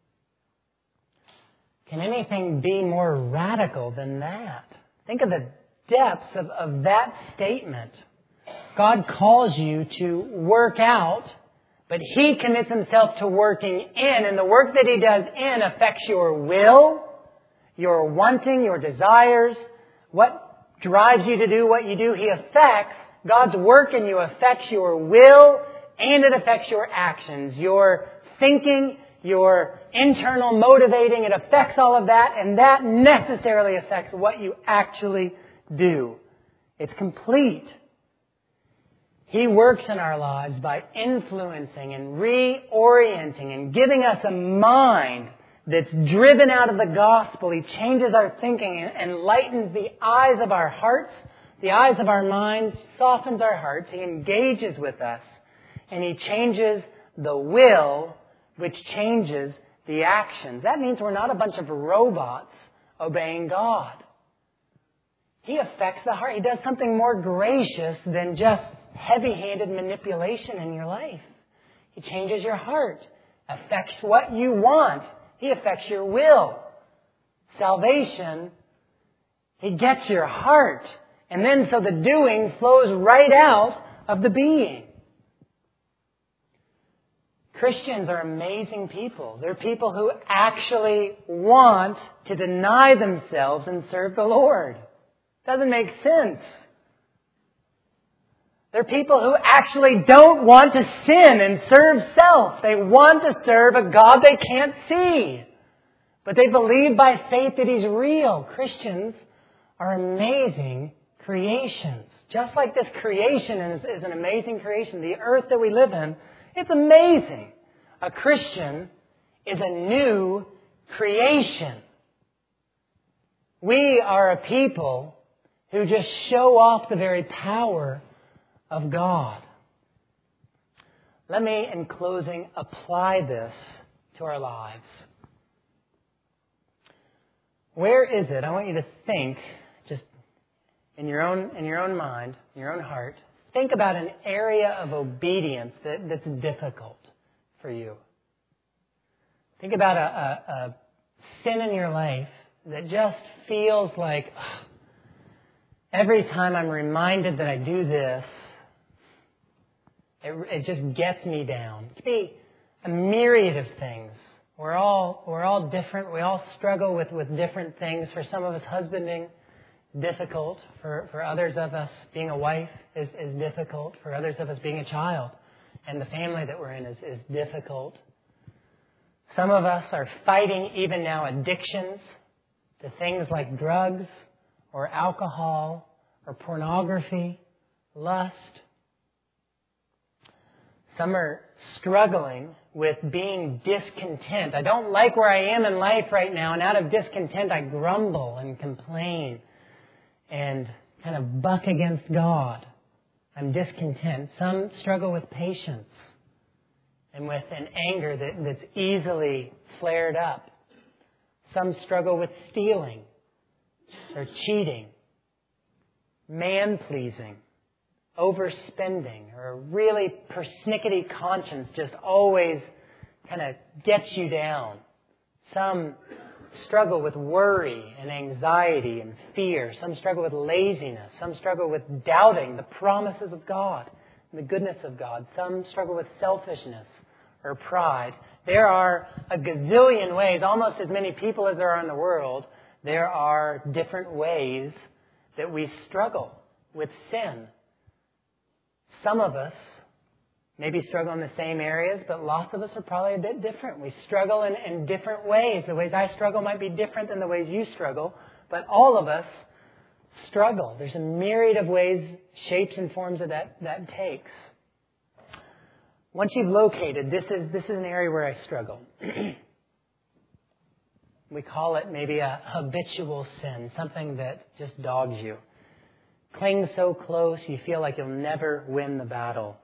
Can anything be more radical than that? Think of the depths of that statement. God calls you to work out, but He commits Himself to working in, and the work that He does in affects your will, your wanting, your desires, what drives you to do what you do. He affects, God's work in you affects your will, and it affects your actions, your thinking, your internal motivating. It affects all of that, and that necessarily affects what you actually do. It's complete. He works in our lives by influencing and reorienting and giving us a mind that's driven out of the gospel. He changes our thinking and lightens the eyes of our hearts, the eyes of our minds, softens our hearts. He engages with us, and He changes the will, which changes the actions. That means we're not a bunch of robots obeying God. He affects the heart. He does something more gracious than just heavy-handed manipulation in your life. He changes your heart, affects what you want. He affects your will. Salvation, He gets your heart. And then so the doing flows right out of the being. Christians are amazing people. They're people who actually want to deny themselves and serve the Lord. Doesn't make sense. They're people who actually don't want to sin and serve self. They want to serve a God they can't see. But they believe by faith that He's real. Christians are amazing creations. Just like this creation is an amazing creation. The earth that we live in, it's amazing. A Christian is a new creation. We are a people who just show off the very power of God. Let me, in closing, apply this to our lives. Where is it? I want you to think, just in your own mind, in your own heart, think about an area of obedience that's difficult for you. Think about a sin in your life that just feels like every time I'm reminded that I do this, it just gets me down. It could be a myriad of things. We're all different. We all struggle with different things. For some of us, husbanding difficult. For others of us, being a wife is difficult. For others of us, being a child and the family that we're in is difficult. Some of us are fighting even now addictions to things like drugs or alcohol or pornography, lust. Some are struggling with being discontent. I don't like where I am in life right now, and out of discontent I grumble and complain and kind of buck against God. I'm discontent. Some struggle with patience and with an anger that's easily flared up. Some struggle with stealing or cheating, man-pleasing, overspending, or a really persnickety conscience just always kind of gets you down. Some struggle with worry and anxiety and fear. Some struggle with laziness. Some struggle with doubting the promises of God and the goodness of God. Some struggle with selfishness or pride. There are a gazillion ways, almost as many people as there are in the world. There are different ways that we struggle with sin. Some of us maybe struggle in the same areas, but lots of us are probably a bit different. We struggle in different ways. The ways I struggle might be different than the ways you struggle, but all of us struggle. There's a myriad of ways, shapes, and forms that takes. Once you've located, this is an area where I struggle. We call it maybe a habitual sin, something that just dogs you. Cling so close, you feel like you'll never win the battle.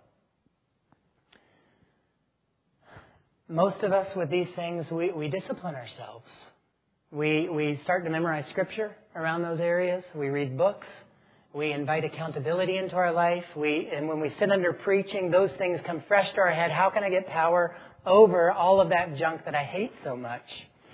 Most of us with these things, we discipline ourselves. We start to memorize Scripture around those areas. We read books. We invite accountability into our life. And when we sit under preaching, those things come fresh to our head. How can I get power over all of that junk that I hate so much?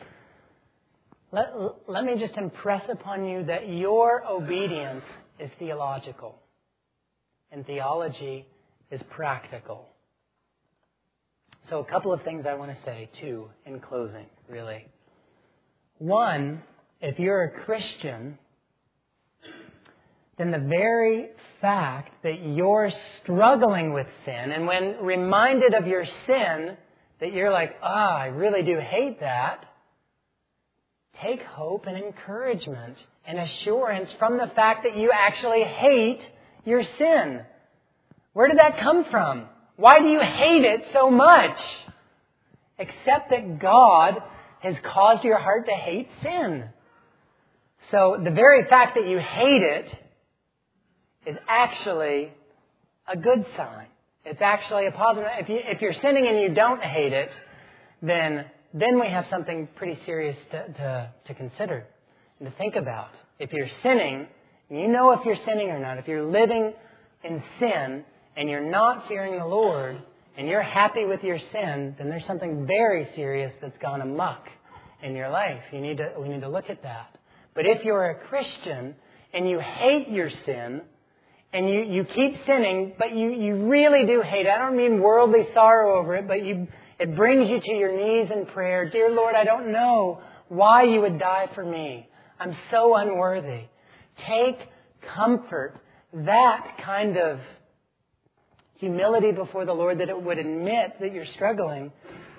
Let me just impress upon you that your obedience is theological, and theology is practical. So a couple of things I want to say, too, in closing, really. One, if you're a Christian, then the very fact that you're struggling with sin, and when reminded of your sin, that you're like, I really do hate that, take hope and encouragement and assurance from the fact that you actually hate your sin. Where did that come from? Why do you hate it so much? Except that God has caused your heart to hate sin. So the very fact that you hate it is actually a good sign. It's actually a positive. If you're sinning and you don't hate it, then we have something pretty serious to consider and to think about. If you're sinning, you know if you're sinning or not. If you're living in sin and you're not fearing the Lord and you're happy with your sin, then there's something very serious that's gone amok in your life. We need to look at that. But if you're a Christian and you hate your sin and you keep sinning, but you really do hate it. I don't mean worldly sorrow over it, but it brings you to your knees in prayer. Dear Lord, I don't know why you would die for me. I'm so unworthy. Take comfort, that kind of humility before the Lord, that it would admit that you're struggling,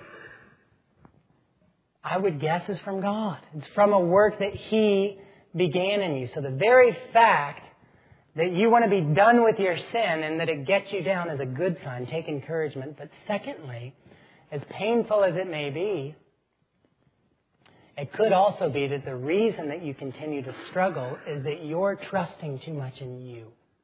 I would guess is from God. It's from a work that He began in you. So the very fact that you want to be done with your sin and that it gets you down is a good sign. Take encouragement. But secondly, as painful as it may be, It could also be that the reason that you continue to struggle is that you're trusting too much in you.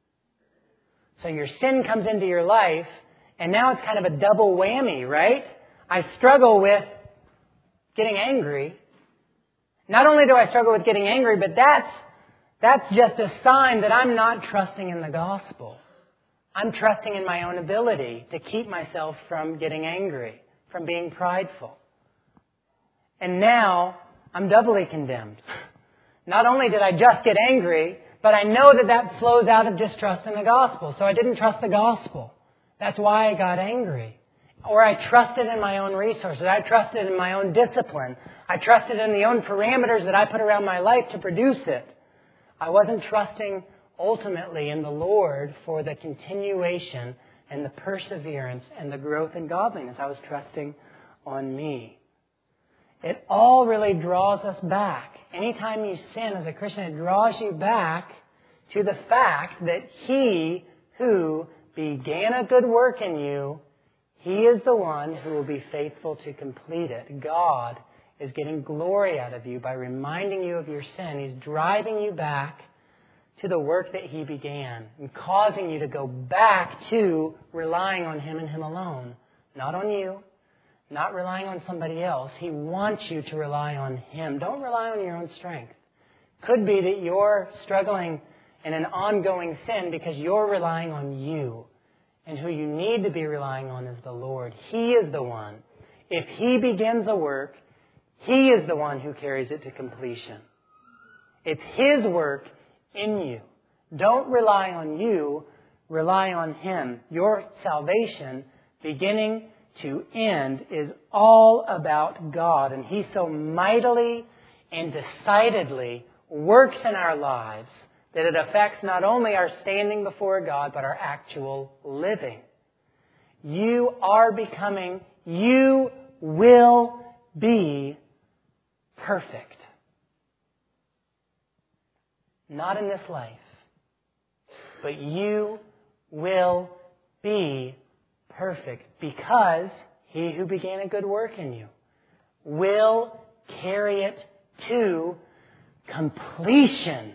So your sin comes into your life, and now it's kind of a double whammy, right? I struggle with getting angry. Not only do I struggle with getting angry, but that's just a sign that I'm not trusting in the gospel. I'm trusting in my own ability to keep myself from getting angry, from being prideful. And now I'm doubly condemned. Not only did I just get angry, but I know that flows out of distrust in the gospel. So I didn't trust the gospel. That's why I got angry. Or I trusted in my own resources. I trusted in my own discipline. I trusted in the own parameters that I put around my life to produce it. I wasn't trusting ultimately in the Lord for the continuation and the perseverance and the growth in godliness. I was trusting on me. It all really draws us back. Anytime you sin as a Christian, it draws you back to the fact that He who began a good work in you, He is the one who will be faithful to complete it. God is getting glory out of you by reminding you of your sin. He's driving you back to the work that He began and causing you to go back to relying on Him and Him alone. Not on you, not relying on somebody else. He wants you to rely on Him. Don't rely on your own strength. Could be that you're struggling in an ongoing sin because you're relying on you. And who you need to be relying on is the Lord. He is the one. If He begins a work, He is the one who carries it to completion. It's His work in you. Don't rely on you. Rely on Him. Your salvation, beginning to end, is all about God. And He so mightily and decidedly works in our lives that it affects not only our standing before God, but our actual living. You are becoming, you will be perfect. Not in this life, but you will be perfect because He who began a good work in you will carry it to completion.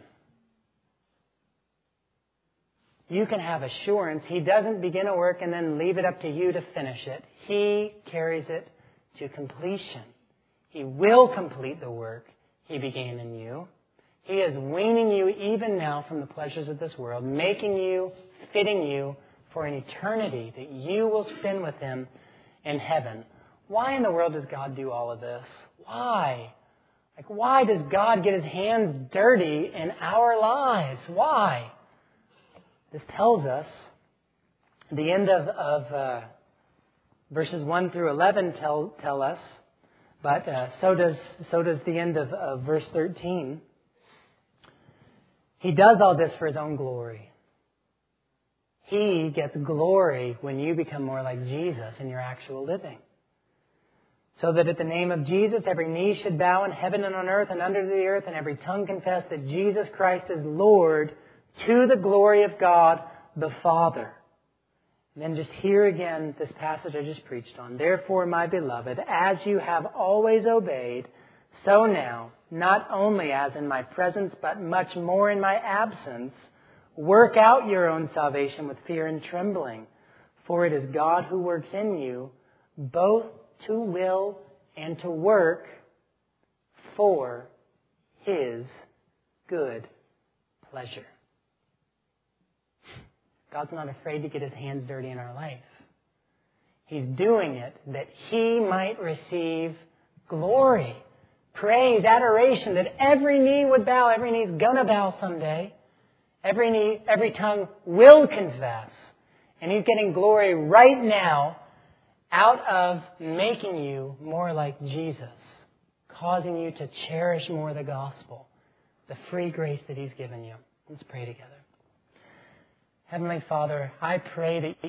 You can have assurance He doesn't begin a work and then leave it up to you to finish it. He carries it to completion. He will complete the work He began in you. He is weaning you even now from the pleasures of this world, making you, fitting you for an eternity that you will spend with Him in heaven. Why in the world does God do all of this? Why? Why does God get His hands dirty in our lives? Why? This tells us, the end of verses 1 through 11 tell us, but so does the end of verse 13. He does all this for His own glory. He gets glory when you become more like Jesus in your actual living. So that at the name of Jesus, every knee should bow in heaven and on earth and under the earth, and every tongue confess that Jesus Christ is Lord, to the glory of God the Father. And then just hear again this passage I just preached on. Therefore, my beloved, as you have always obeyed, so now, not only as in my presence, but much more in my absence, work out your own salvation with fear and trembling. For it is God who works in you, both to will and to work for His good pleasure. God's not afraid to get His hands dirty in our life. He's doing it that He might receive glory, praise, adoration, that every knee would bow. Every knee's going to bow someday. Every tongue will confess. And He's getting glory right now out of making you more like Jesus, causing you to cherish more the gospel, the free grace that He's given you. Let's pray together. Heavenly Father, I pray that